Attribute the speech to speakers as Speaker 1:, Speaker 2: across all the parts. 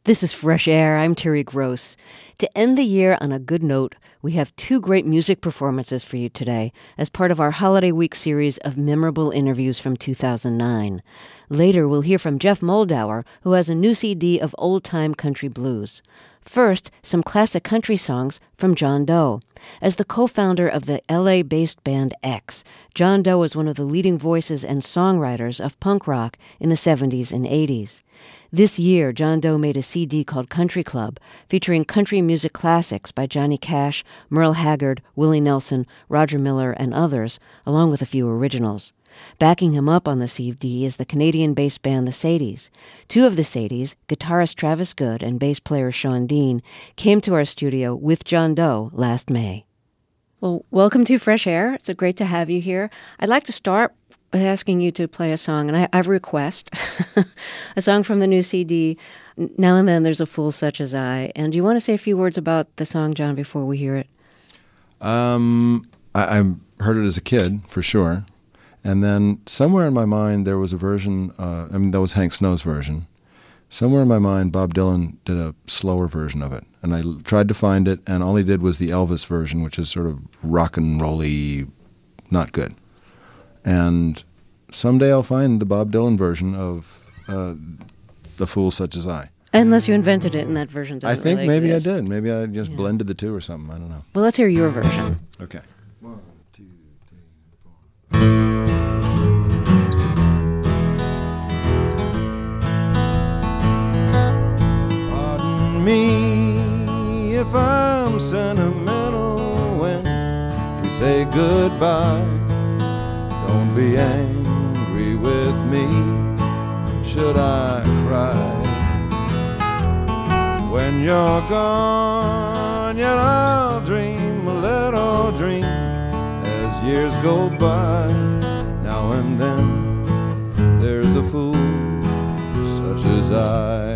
Speaker 1: This is Fresh Air. I'm Terry Gross. To end the year on a good note, we have two great music performances for you today as part of our Holiday Week series of memorable interviews from 2009. Later, we'll hear from Jeff Moldauer, who has a new CD of old-time country blues. First, some classic country songs from John Doe. As the co-founder of the LA-based band X, John Doe was one of the leading voices and songwriters of punk rock in the 70s and 80s. This year, John Doe made a CD called Country Club, featuring country music classics by Johnny Cash, Merle Haggard, Willie Nelson, Roger Miller, and others, along with a few originals. Backing him up on the CD is the Canadian-based band the Sadies. Two of the Sadies, guitarist Travis Good and bass player Sean Dean, came to our studio with John Doe last May. Well, welcome to Fresh Air. It's great to have you here. I'd like to start with asking you to play a song, and I have a request, a song from the new CD, Now and Then There's a Fool Such as I. And do you want to say a few words about the song, John, before we hear it?
Speaker 2: I heard it as a kid, for sure. And then somewhere in my mind there was a version, that was Hank Snow's version. Somewhere in my mind Bob Dylan did a slower version of it. And I tried to find it, and all he did was the Elvis version, which is sort of rock and roll-y, not good. And someday I'll find the Bob Dylan version of The Fool Such as I.
Speaker 1: Unless you invented it and that version doesn't
Speaker 2: I think
Speaker 1: really
Speaker 2: maybe
Speaker 1: exist.
Speaker 2: I did. Maybe I just blended the two or something. I don't know.
Speaker 1: Well, let's hear your version.
Speaker 2: Okay. 1, 2, 3, 4. Pardon me if I'm sentimental when we say goodbye. Don't be angry with me, should I cry? When you're gone, yet I'll dream a little dream as years go by. Now and then there's a fool such as I.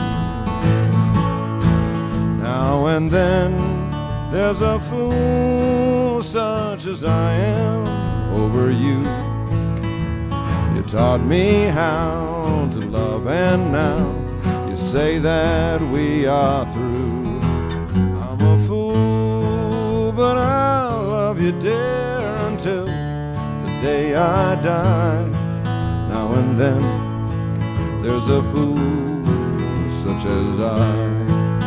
Speaker 2: Now and then there's a fool such as I am over you. You taught me how to love, and now you say that we are through. I'm a fool, but I'll love you, dear, until the day I die. Now and then there's a fool such as I.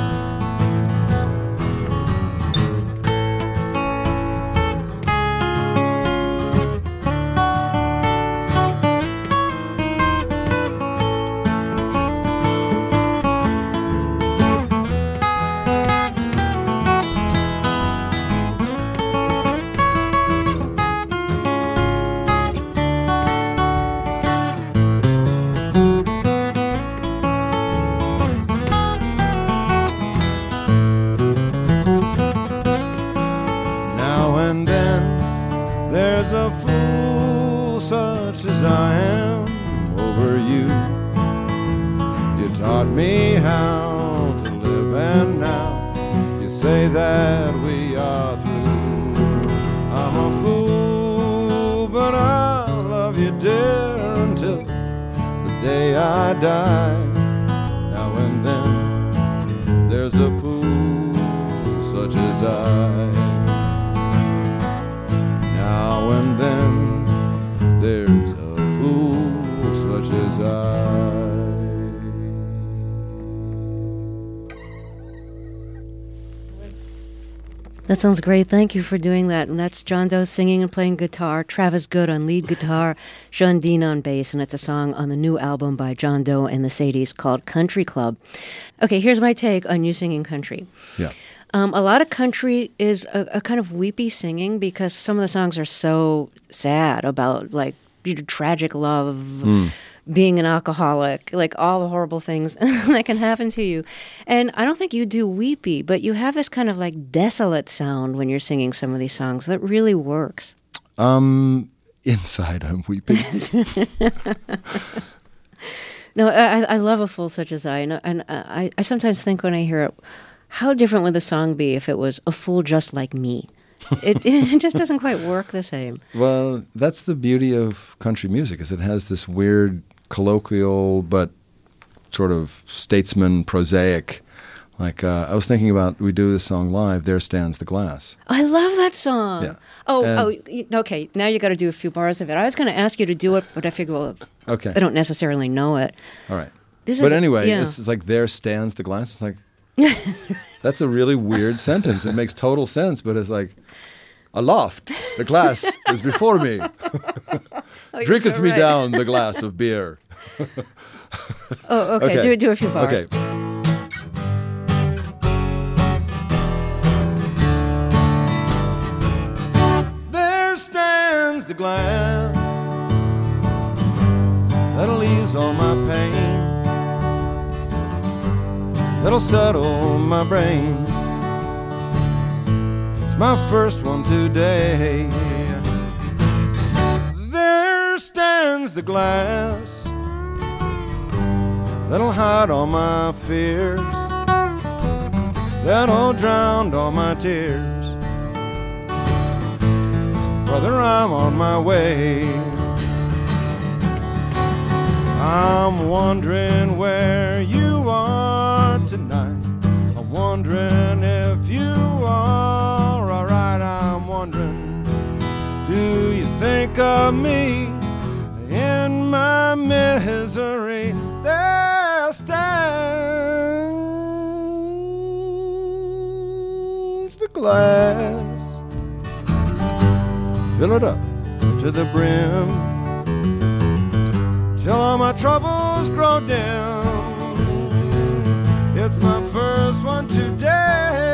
Speaker 1: That sounds great. Thank you for doing that. And that's John Doe singing and playing guitar, Travis Good on lead guitar, Sean Dean on bass, and it's a song on the new album by John Doe and the Sadies called Country Club. Okay, here's my take on you singing country.
Speaker 2: Yeah.
Speaker 1: A lot of country is a kind of weepy singing because some of the songs are so sad about, like, tragic love, being an alcoholic, like all the horrible things that can happen to you. And I don't think you do weepy, but you have this kind of like desolate sound when you're singing some of these songs that really works.
Speaker 2: Inside I'm weeping.
Speaker 1: No, I love A Fool Such as I. And I sometimes think when I hear it, how different would the song be if it was A Fool Just Like Me? It just doesn't quite work the same.
Speaker 2: Well, that's the beauty of country music, is it has this weird colloquial but sort of statesman, prosaic. Like, I was thinking about, we do this song live, There Stands the Glass.
Speaker 1: I love that song.
Speaker 2: Yeah.
Speaker 1: Okay. Now you got to do a few bars of it. I was going to ask you to do it, but I figure, well,
Speaker 2: Okay.
Speaker 1: I don't necessarily know it.
Speaker 2: All right.
Speaker 1: Anyway,
Speaker 2: it's like, there stands the glass. It's like, that's a really weird sentence. It makes total sense, but it's like, aloft, the glass is before me. Drinketh
Speaker 1: so
Speaker 2: me
Speaker 1: right.
Speaker 2: down the glass of beer.
Speaker 1: Okay.
Speaker 2: Okay.
Speaker 1: Do a few bars.
Speaker 2: Okay. There stands the glass that'll ease all my pain, that'll settle my brain. It's my first one today. There stands the glass that'll hide all my fears, that'll drown all my tears. Brother, I'm on my way. I'm wondering where you are tonight. I'm wondering if you are alright. I'm wondering, do you think of me in my misery? There stands the glass. Fill it up to the brim till all my troubles grow dim. It's my first one today.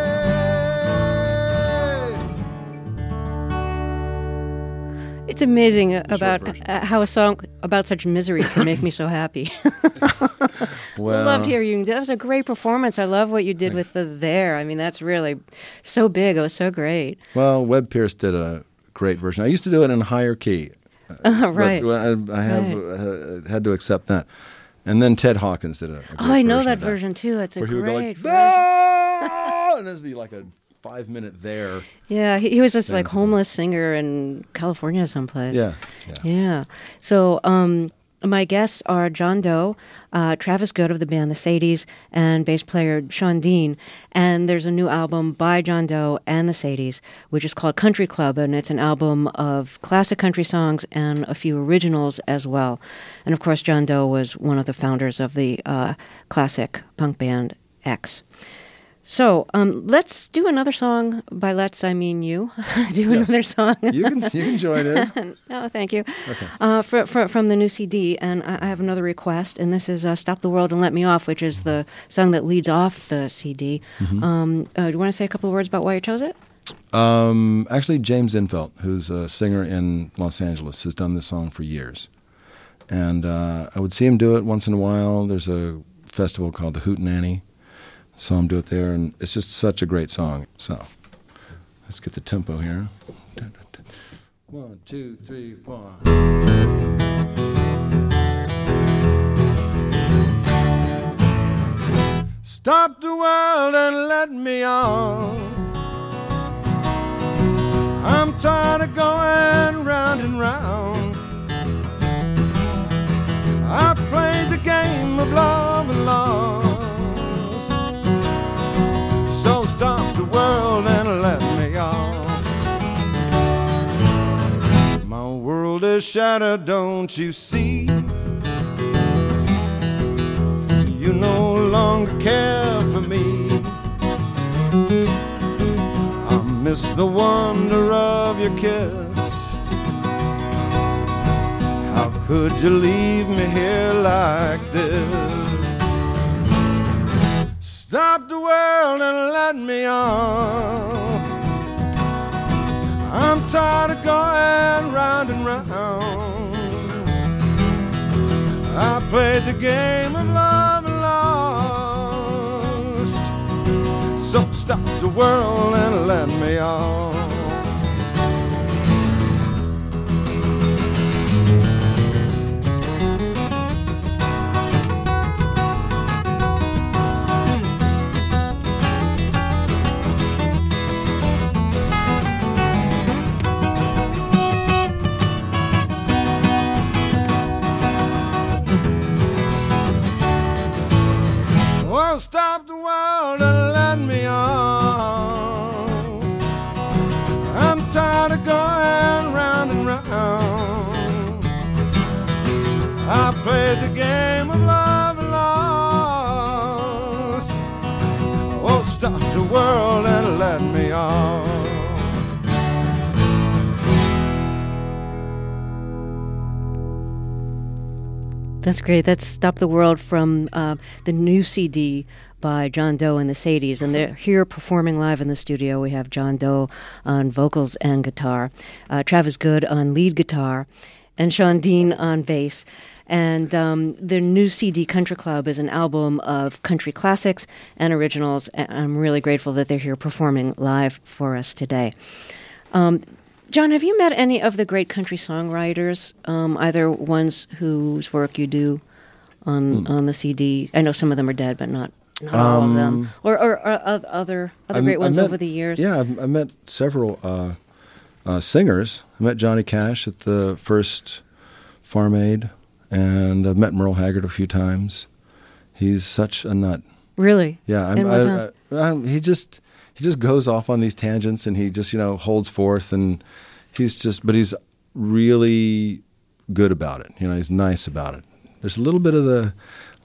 Speaker 1: It's amazing about how a song about such misery can make me so happy.
Speaker 2: Well,
Speaker 1: I loved hearing you. That was a great performance. I love what you did with the there. I mean, that's really so big. It was so great.
Speaker 2: well, Webb Pierce did a great version. I used to do it in higher key.
Speaker 1: Right.
Speaker 2: But I have had to accept that. And then Ted Hawkins did a great
Speaker 1: Oh, I know
Speaker 2: version
Speaker 1: that
Speaker 2: of
Speaker 1: version too. It's a
Speaker 2: where he would go like,
Speaker 1: great version.
Speaker 2: "Ah!" and it'd be like a 5-minute there.
Speaker 1: Yeah, he was this like
Speaker 2: Thanks.
Speaker 1: homeless singer in California someplace.
Speaker 2: Yeah.
Speaker 1: Yeah. So my guests are John Doe, Travis Good of the band The Sadies, and bass player Sean Dean. And there's a new album by John Doe and The Sadies, which is called Country Club, and it's an album of classic country songs and a few originals as well. And of course, John Doe was one of the founders of the classic punk band X. So let's do another song by Let's, I Mean You. Another song.
Speaker 2: You can join in.
Speaker 1: No, thank you.
Speaker 2: Okay.
Speaker 1: From the new CD, and I have another request, and this is "Stop the World and Let Me Off," which is the song that leads off the CD.
Speaker 2: Mm-hmm.
Speaker 1: Do you want to say a couple of words about why you chose it?
Speaker 2: Actually, James Infelt, who's a singer in Los Angeles, has done this song for years. And I would see him do it once in a while. There's a festival called the Hootenanny. Saw him do it there, and it's just such a great song. So let's get the tempo here. 1, 2, 3, 4. Stop the world and let me on. I'm tired of going round and round. I've played the game of love and lost. So stop the world and let me off. My world is shattered, don't you see? You no longer care for me. I miss the wonder of your kiss. How could you leave me here like this? Stop the world and let me off. I'm tired of going round and round. I played the game of love and lost. So stop the world and let me off. won't stop the world and let me off. I'm tired of going round and round. I played the game of love and lost. I won't stop the world and let me off.
Speaker 1: That's great. That's Stop the World from the new CD by John Doe and the Sadies. And they're here performing live in the studio. We have John Doe on vocals and guitar, Travis Good on lead guitar, and Sean Dean on bass. And their new CD, Country Club, is an album of country classics and originals. And I'm really grateful that they're here performing live for us today. John, have you met any of the great country songwriters, either ones whose work you do on the CD? I know some of them are dead, but not all of them. Or other great ones over the years?
Speaker 2: Yeah, I met several singers. I met Johnny Cash at the first Farm Aid, and I've met Merle Haggard a few times. He's such a nut.
Speaker 1: Really?
Speaker 2: Yeah. He just goes off on these tangents, and he just, holds forth, and but he's really good about it. He's nice about it. There's a little bit of the,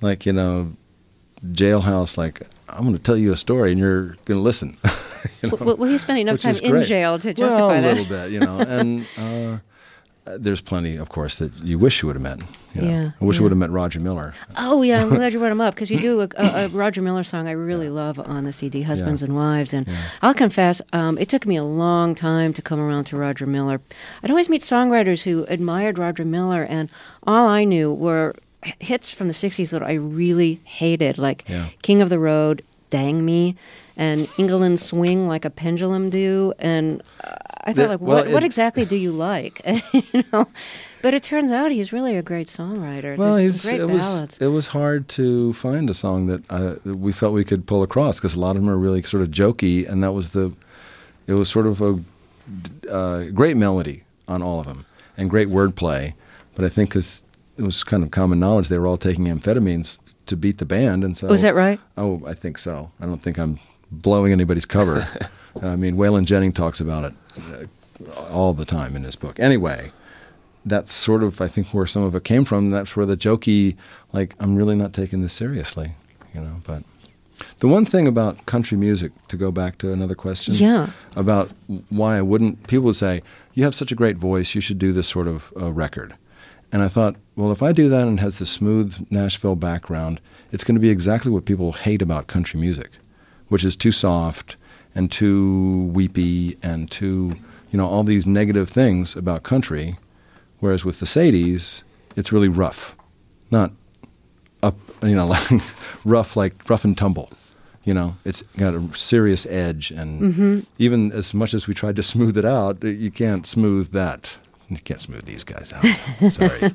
Speaker 2: jailhouse, I'm going to tell you a story, and you're going to listen.
Speaker 1: Well, he's spending enough time in jail to justify that.
Speaker 2: A little bit, and there's plenty, of course, that you wish you would have met. I wish you would have met Roger Miller.
Speaker 1: Oh, yeah, I'm glad you brought him up, because you do a Roger Miller song I really love on the CD, Husbands and Wives. And I'll confess, it took me a long time to come around to Roger Miller. I'd always meet songwriters who admired Roger Miller, and all I knew were hits from the 60s that I really hated, like King of the Road, Dang Me, and England Swing Like a Pendulum Do. And I thought, what exactly do you like? But it turns out he's really a great songwriter.
Speaker 2: Well,
Speaker 1: There's some great ballads.
Speaker 2: It was hard to find a song that we felt we could pull across, because a lot of them are really sort of jokey, and it was sort of a great melody on all of them and great wordplay. But I think because it was kind of common knowledge, they were all taking amphetamines to beat the band, and so.
Speaker 1: Was that right?
Speaker 2: Oh, I think so. I don't think I'm blowing anybody's cover. I mean, Waylon Jennings talks about it all the time in his book. Anyway, that's sort of, I think, where some of it came from. That's where the jokey, I'm really not taking this seriously, But the one thing about country music, to go back to another question, about why I wouldn't, people would say, you have such a great voice, you should do this sort of record. And I thought, well, if I do that and it has the smooth Nashville background, it's going to be exactly what people hate about country music, which is too soft and too weepy and too, all these negative things about country. Whereas with the Sadies, it's really rough, not up, rough and tumble. It's got a serious edge, and even as much as we tried to smooth it out, you can't smooth that. You can't smooth these guys out. Sorry.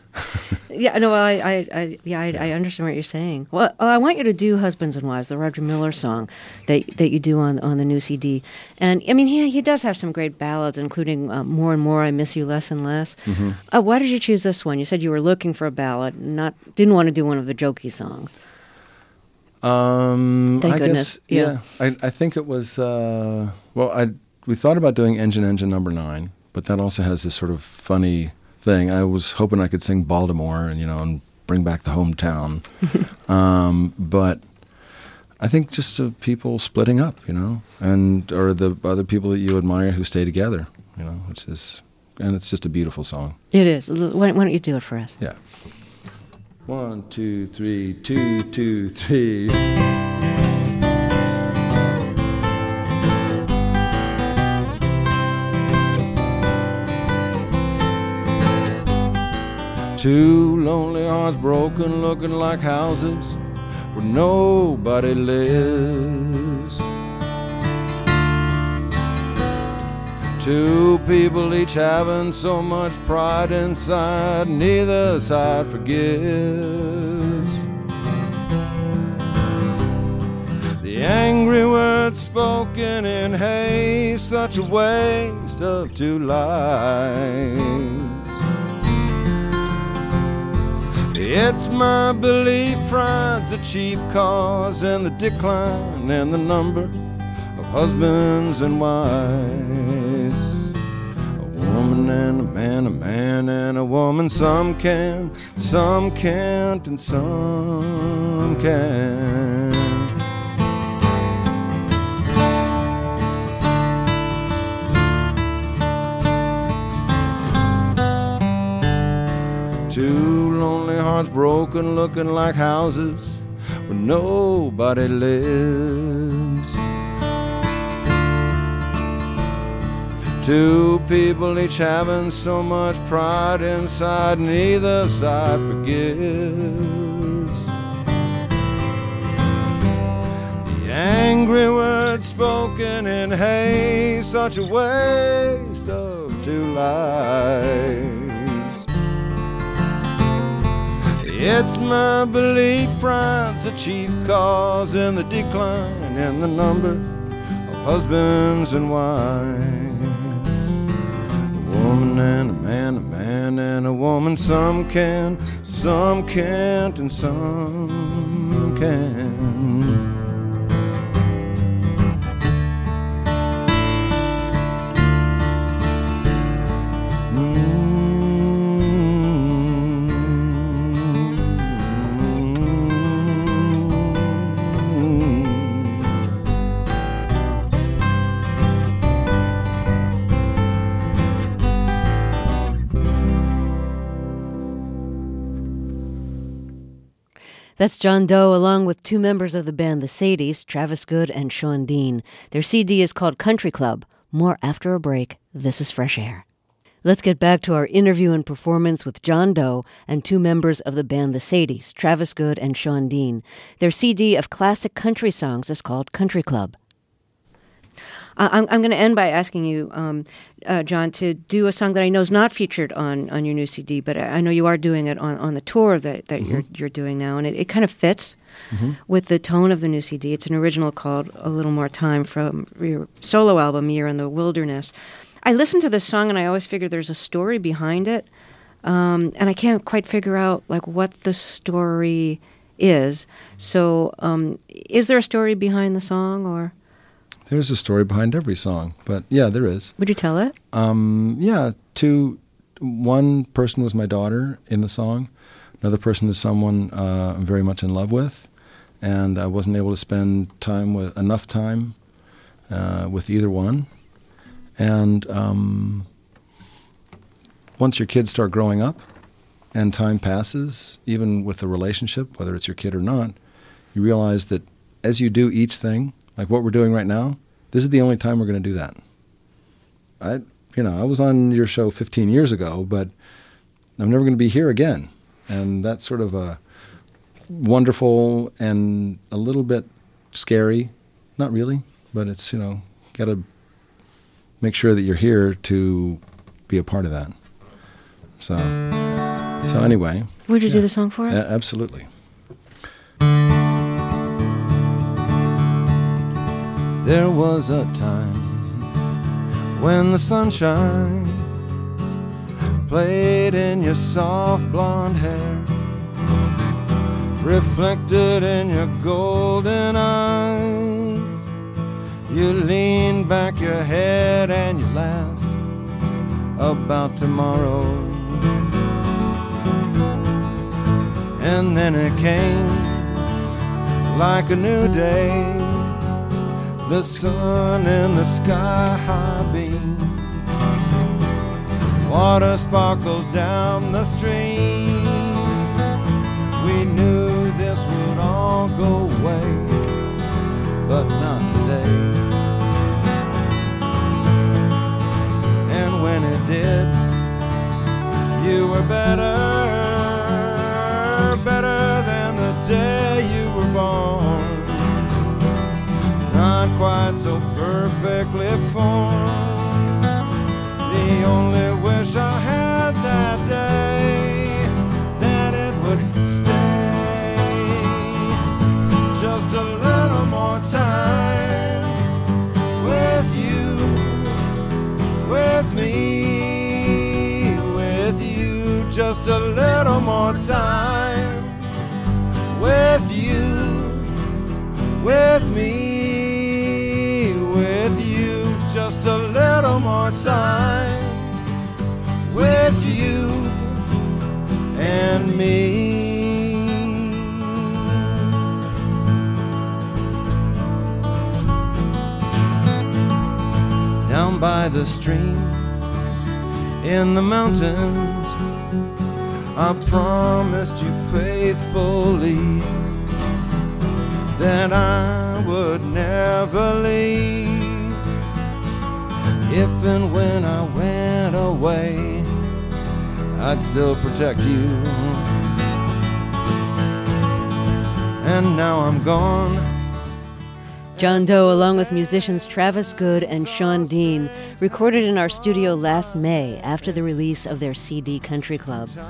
Speaker 1: I understand what you're saying. Well, I want you to do "Husbands and Wives," the Roger Miller song that you do on the new CD. And I mean, he does have some great ballads, including "More and More," "I Miss You Less and Less." Mm-hmm. Why did you choose this one? You said you were looking for a ballad, didn't want to do one of the jokey songs. Thank goodness.
Speaker 2: I think it was. We thought about doing "Engine Number 9," but that also has this sort of funny thing. I was hoping I could sing Baltimore and bring back the hometown. But I think just people splitting up, or the other people that you admire who stay together, and it's just a beautiful song.
Speaker 1: It is. Why don't you do it for us?
Speaker 2: Yeah. 1, 2, 3, 2, 2, 3. Two lonely hearts broken, looking like houses where nobody lives. Two people each having so much pride inside, neither side forgives. The angry words spoken in haste, such a waste of two lives. The It's my belief pride's the chief cause in the decline and the number of husbands and wives. A woman and a man and a woman. Some can, some can't, and some can. Two lonely hearts broken, looking like houses where nobody lives. Two people each having so much pride inside, neither side forgives. The angry words spoken in haste, such a waste of two lives. It's my belief pride's the chief cause in the decline and the number of husbands and wives. A woman and a man and a woman. Some can, some can't, and some can.
Speaker 1: That's John Doe along with two members of the band The Sadies, Travis Good and Sean Dean. Their CD is called Country Club. More after a break. This is Fresh Air. Let's get back to our interview and performance with John Doe and two members of the band The Sadies, Travis Good and Sean Dean. Their CD of classic country songs is called Country Club. I'm going to end by asking you, John, to do a song that I know is not featured on your new CD, but I know you are doing it on the tour that you're doing now, and it kind of fits with the tone of the new CD. It's an original called A Little More Time from your solo album, Year in the Wilderness. I listened to this song, and I always figured there's a story behind it, and I can't quite figure out like what the story is. So is there a story behind the song, or...?
Speaker 2: There's a story behind every song, but yeah, there is.
Speaker 1: Would you tell it?
Speaker 2: Yeah, one person was my daughter in the song. Another person is someone I'm very much in love with, and I wasn't able to spend enough time with either one. And once your kids start growing up and time passes, even with a relationship, whether it's your kid or not, you realize that as you do each thing, like what we're doing right now, this is the only time we're going to do that. I was on your show 15 years ago, but I'm never going to be here again. And that's sort of a wonderful and a little bit scary. Not really, but it's, got to make sure that you're here to be a part of that. So anyway.
Speaker 1: Would you do the song for us?
Speaker 2: Absolutely. There was a time when the sunshine played in your soft blonde hair, reflected in your golden eyes. You leaned back your head and you laughed about tomorrow. And then it came like a new day, the sun in the sky high beam, water sparkled down the stream. We knew this would all go away, but not today. And when it did, you were better than the day you were born. Not quite so perfectly formed. The only wish I had that day, that it would stay just a little more time with you, with me, with you, just a little more time. with you, with me, with you, just a little more time, with you and me. Down by the stream, in the mountains, I promised you faithfully that I would never leave. If and when I went away, I'd still protect you. And now I'm gone.
Speaker 1: John Doe, along with musicians Travis Good and Sean Dean, recorded in our studio last May after the release of their CD Country Club.